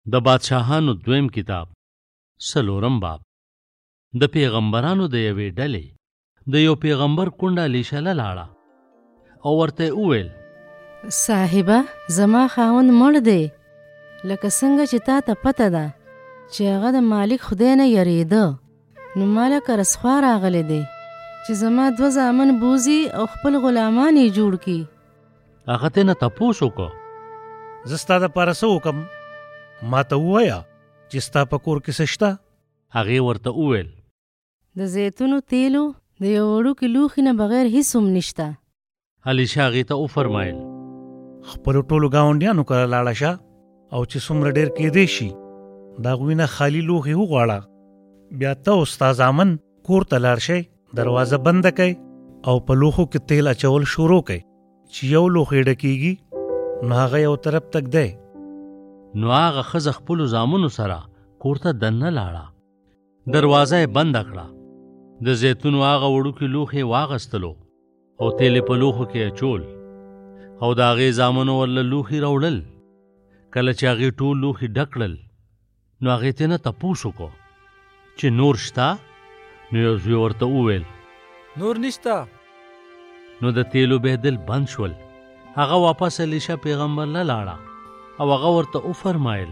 د بادشاهانو دویم کتاب څلورم باب. د پیغمبرانو د یوې ډلې د یو پیغمبر کونډه الیشا لاړه او ورته وویل، صاحبه زما خاوند مړ دی، لکه څنګه چې تا ته پته ده چې هغه د مالک خدای نه یریده، نو ما لکه رسخوا راغلی دی چې زما 2 زامن بوزي او خپل غلامان یې جوړ کړي. هغه ترې نه تپوس وکړه، زه ستا دپاره څه وکړم؟ ما ته ووایه چې ستا په کور کې څه شته؟ هغې ورته وویل، د زیتونو تیلو د یو وړوکي لوښي نه بغیر هیڅ هم نشته. الیشا هغې ته وفرمایل، خپلو ټولو ګاونډیانو کره لاړه شه او چې څومره ډېر کېدی شي د هغوی نه خالي لوښي وغواړه، بیا ته او ستا زامن کور ته لاړ شئ، دروازه بنده کئ او په لوښو کې تیل اچول شروع کئ. چې یو لوښی ډکېږي نو هغه یو طرف تک دی. نو هغه ښځه خپلو زامنو سره کور ته دننه لاړه، دروازه یې بنده کړه، د زیتونو هغه وړوکي لوښي واغستلو او تیل په لوښو کې اچول او د هغې زامنو ورله لوښي راوړل. کله چې هغې ټول لوښي ډک کړل نو هغې ترې نه تپوس وکړو چې نور شته؟ نو یو زوی ورته وویل، نور نشته. نو د تیلو بهدل بند شول. هغه واپس الیشا پیغمبر له لاړه او هغه ورته وفرمایل،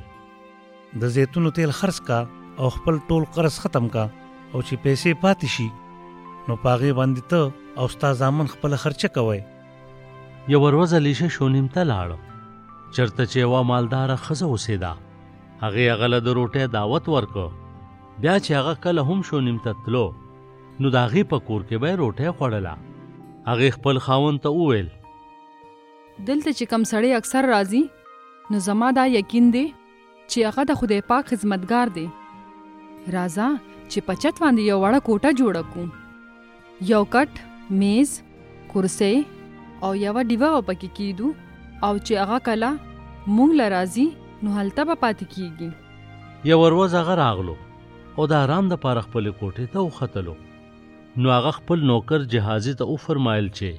د زیتونو تیل خرڅ کا او خپل ټول قرض ختم کا، او چې پیسې پاتې شي نو په هغې باندې ته او ستا زامن خپله خرچه کوئ. یو ورځ الیشا شونیم ته لاړه، چېرته چې یوه مالداره ښځه اوسېده. هغې هغه له د روټۍ دعوت ورکړ. بیا چې هغه کله هم شونیم ته تلو نو د هغې په کور کې به یې روټۍ خوړله. هغې خپل خاوند ته وویل، دلته چې کم سړی اکثر راځي نو زما دا یقین دی چې هغه د خدای پاک خدمتګار دی. راځه چې په چت باندې یو وړه کوټه جوړه کړو، یو کټ، میز، کرسۍ او یوه ډیوه به پکې کیدو، او چې هغه کله موږ له راځي نو هلته به پاتې کیږي. یو ورځ هغه راغلو او د آرام دپاره خپلې کوټې ته وختلو. نو هغه خپل نوکر جهازي ته وفرمایل چې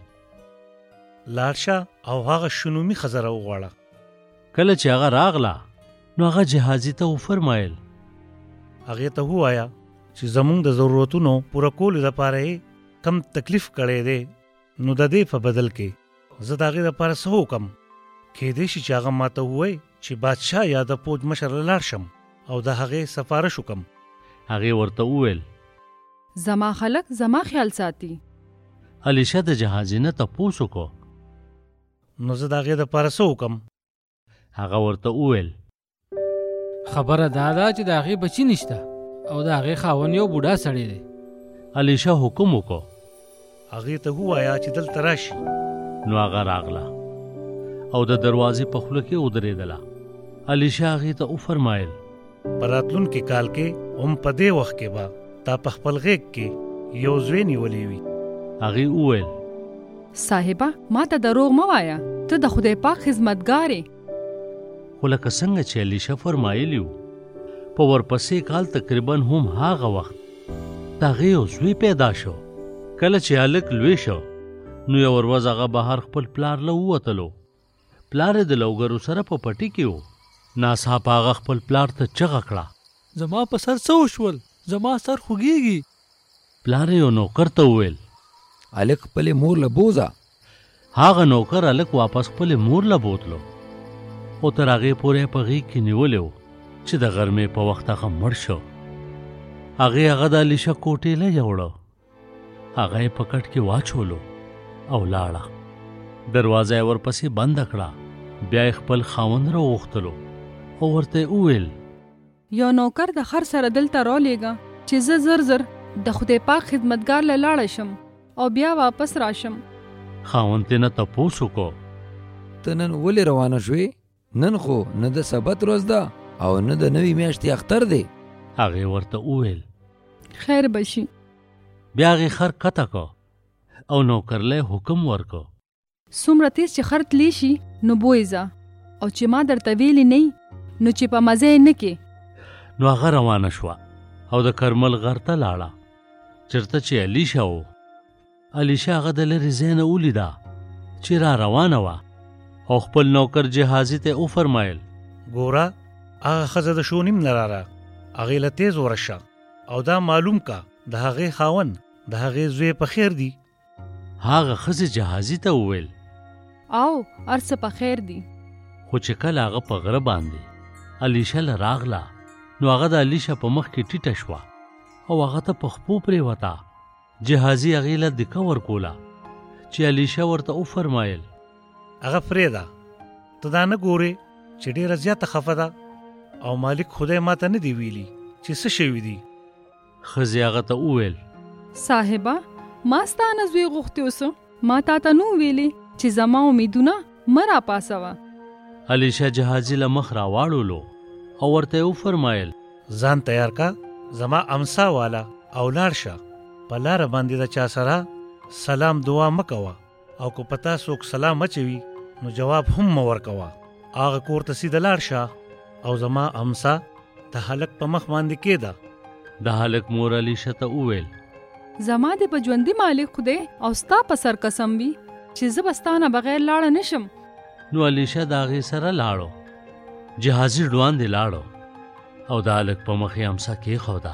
لاړ شه او هغه شنومي ښځه راوغواړه. کله چې هغه راغله نو هغه جهازي ته وفرمایل، هغې ته ووایه چې زموږ د ضرورتونو پوره کولو دپاره یې کم تکلیف کړی دی، نو د دې په بدل کې زه د هغې دپاره څه وکړم؟ کیدای شي چې هغه ماته ووایي چې بادشاه یا د پوج مشر له لاړ شم او د هغې سفارش وکړم. هغې ورته وویل، زما خلک زما خیال ساتي. الیشا د جهازي نه تپوس وکړو، نو زه د هغې دپاره څه وکړم؟ هغه ورته وویل، خبره دا ده چې د هغې بچي نشته او د هغې خاوند یو بوډا سړی دی. الیشا حکم وکړو، هغې ته ووایه چې دلته راشي. نو هغه راغله او د دروازې په خوله کې ودرېدله. الیشا هغې ته وفرمایل، په راتلونکي کال کې هم په دې وخت کې به تا په خپل غېږ کې یو زوی نیولی وي. هغې وویل، صاحبه ما ته دروغ مه وایه، ته د خدای پاک خدمتګار یې. خو لکه څنګه چې الیشا فرمایلی و، په ورپسې کال تقریبا هم هغه وخت د هغې یو زوی پیدا شو. کله چې هلک لوی شو نو یو ورځ هغه بهر خپل پلار له ووتلو. پلار یې د لوګرو سره په پټي کې و. ناڅاپه هغه خپل پلار ته چغه کړه، زما په سر څه وشول؟ زما سر خوږیږي. پلار یې یو نوکر ته وویل، هلک خپلې مور له بوزه. هغه نوکر هلک واپس خپلې مور له بوتلو او تر هغې پورې په غېږ کې نیولی و چې د غرمې په وخت هغه مړ شو. هغې هغه د الیشا کوټې له یوړه، هغه یې په کټ کې واچولو او لاړه. دروازه یې ورپسې بنده کړه. بیا یې خپل خاوند راوغوښتلو او ورته یې وویل، یو نوکر د خر سره دلته راولېږه چې زه زر زر د خدای پاک خدمتګار له لاړه شم او بیا واپس راشم. خاوند ترې نه تپوس وکړو، ته نن ولې روانه شوې؟ نن خو نه د سبت ورځ ده او نه د نوې میاشتې اختر دی. هغې ورته وویل، خیر به شي. بیا هغې خر کته کړ او نوکرله یې حکم ورکړ، څومره تیز چې خر تلی شي نو بویځه، او چې ما درته ویلي نه نو چې په مزه یې نه کې. نو هغه روانه شوه او د کرمل غر ته لاړه، چېرته چې الیشا و. الیشا هغه د لرې ځای نه ولیده چې را روانه وه او خپل نوکر جهازي ته وفرمایل، ګوره هغه ښځه د شو نیم نه راغله. هغې له تیز ورشه او دا معلوم کا د هغې خاوند د هغې زوی په خیر دی. هغه ښځې جهازي ته وویل او ارڅه په خیر دی. خو چې کله هغه په غره باندې علیشه له راغله نو هغه د علیشه په مخ کې ټیټه شوه او هغه ته په خپو پرېوته. جهازي هغې له دکه ورکوله چې علیشه ورته وفرمایل هغه پرېږده، ته دا نه ګورې چې ډېره زیاته خفه ده او مالک خدای ماته نه دی ویلي چې څه شوي دي. ښځې هغه ته وویل صاحبه ما ستا نه زوی غوښتې اوسه، ما تا ته نو ویلې چې زما امیدونه مه راپاسوه. علیشه جهازي له مخ راواړولو او ورته یې وفرمایل ځان تیار کا، زما امسا والا او لاړ شه. په لاره باندې د چا سره سلام دعا مه کوه او که په تا څوک سلام اچوي نو جواب هم مه ورکوه. هغه کور ته سیده لاړ شه او زما امسا د هلک په مخ باندې کېده. د هلک مور علیشه ته وویل زما د په ژوندي مالک خدای او ستا په سر قسم وي چې زه به ستا نه بغیر لاړه نشم. نو علیشه د هغې سره لاړو. جهازي ډواندې لاړو او د هلک په مخ یې امسا کېښوده،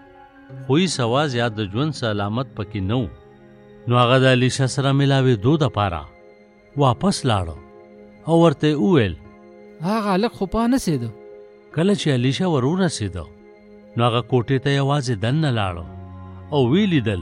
خو هېڅ اواز یا د ژوند څه علامت پکې نه و. نو هغه د علیشه سره ملاوېدو دپاره واپس لاړو او ورته یې وویل هغه هلک خو پانسېده. کله چې علیشه ور ورسېده نو هغه کوټې ته یوازې دننه لاړو او ویې لیدل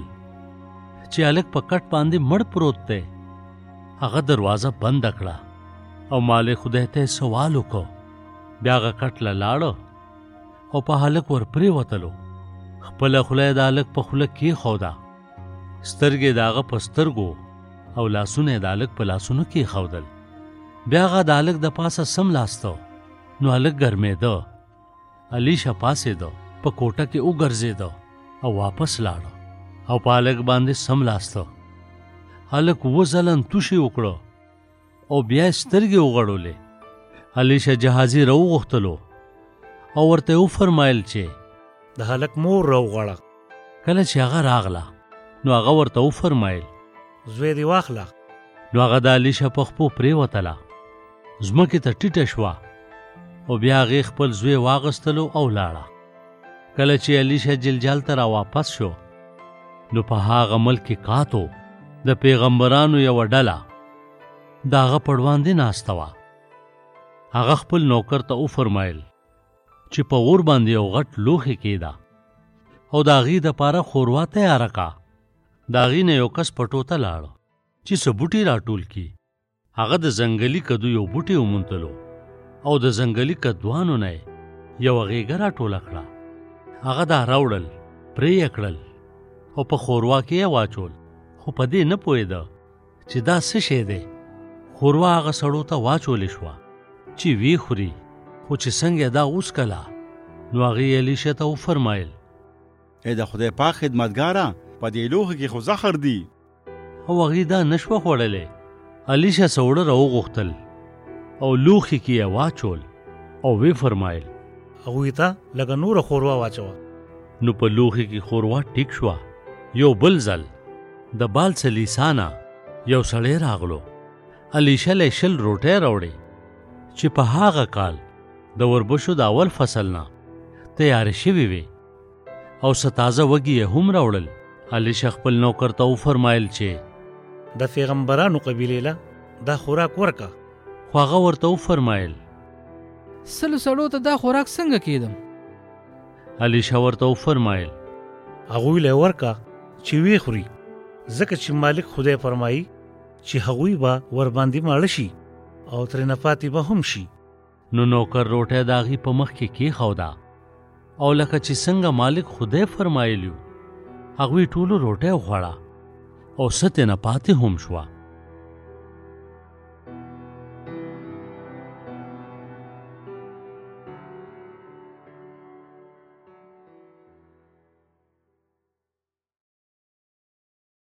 چې هلک په کټ باندې مړ پروت دی. هغه دروازه بنده کړه او مالک خدای ته یې سوال وکړو. بیا هغه کټ له لاړو او په هلک ور پرېوتلو. خپله خوله یې د هلک په خوله کېښوده، سترګې د هغه په سترګو او لاسونه یې د هلک په لاسونو کېښودل. بیا هغه د هلک د پاسه سملاسته نو هلک ګرمېده. علیشه پاسېده، په کوټه کې وګرځېده او واپس لاړه او په هلک باندې سملاسته. هلک 7 ځله توشې وکړه او بیا یې سترګې وغړولې. علیشه جهازي راوغوښتلو او ورته یې وفرمایل چې د هلک مور راوغواړه. کله چې هغه راغله نو هغه ورته وفرمایل زوی دې واخله. نو هغه د علیشه په خپو پرېوتله، ځمکې ته ټیټه شوه او بیا هغې خپل زوی واغستلو او لاړه. کله چې علیشه جلجال ته را واپس شو نو په هغه ملک کې کاتو د پیغمبرانو یوه ډله د هغه په وړاندې ناسته وه. هغه خپل نوکر ته وفرمایل چې په اور باندې یو غټ لوښی کېږده او د هغې دپاره ښوروا تیاره کا. د هغې نه یو کس پټو ته لاړه چې څه بوټي راټول کړي. هغه د ځنګلي کدو یو بوټی وموندلو او د ځنګلي کدوانو نه یوه غېږه راټوله کړه. هغه دا راوړل، پرې یې کړل او په ښوروا کې یې واچول، خو په دې نه پوهېده چې دا څه شی دی. ښوروا هغه سړو ته واچولې شوه چې ویې خوري، خو چې څنګه دا وڅکله نو هغې علیشه ته وفرمایل ای د خدای پاک خدمتګاره، په دې لوښي کې خو زهر دی. او هغې دا نشوه خوړلی. علیشه سوړه راوغوښتل او لوښي کې یې واچول او وی فرمایل هغوی ته لږه نوره ښوروا واچوه. نو په لوښي کې ښوروا ټیک شوه. یو بل ځل د بالڅلیسانه یو سړی راغلو. علیشه له 20 روټۍ راوړې چې په هغه کال د وربشو د اول فصل نه تیارې شوي وي او څه تازه وږي یې هم راوړل. علیشه خپل نوکر ته وفرمایل چې د پیغمبرانو قبیلې له دا خوراک ورکه. خو هغه ورته وفرمایل 100 سړو ته دا خوراک څنګه کېدم؟ علیشه ورته وفرمایل هغوی له ورکه چې ویې خوري، ځکه چې مالک خدای فرمایي چې هغوی به ورباندې ماړه شي او ترېنه پاتې به هم شي. نو نوکر روټۍ د هغې په مخ کې کېښوده او لکه چې څنګه مالک خدای فرمایلیو هغوی ټولو روټۍ وخوړه او څه ترېنه پاتې هم شوه.